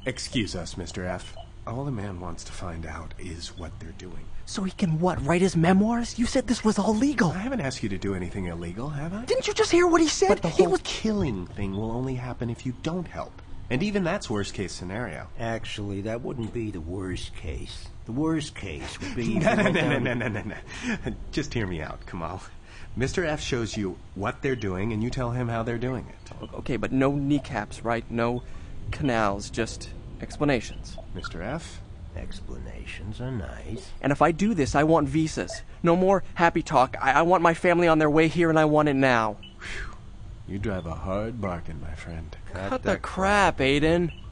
Excuse us, Mr. F. All the man wants to find out is what they're doing. So he can what, write his memoirs? You said this was all legal. I haven't asked you to do anything illegal, have I? Didn't you just hear what he said? But the whole killing thing will only happen if you don't help. And even that's worst-case scenario. Actually, that wouldn't be the worst case. The worst case would be... No. Just hear me out, Kamal. Mr. F shows you what they're doing, and you tell him how they're doing it. Okay, but no kneecaps, right? No canals, just explanations. Mr. F? Explanations are nice. And if I do this, I want visas. No more happy talk. I want my family on their way here, and I want it now. Whew. You drive a hard bargain, my friend. Cut the crap, Aiden.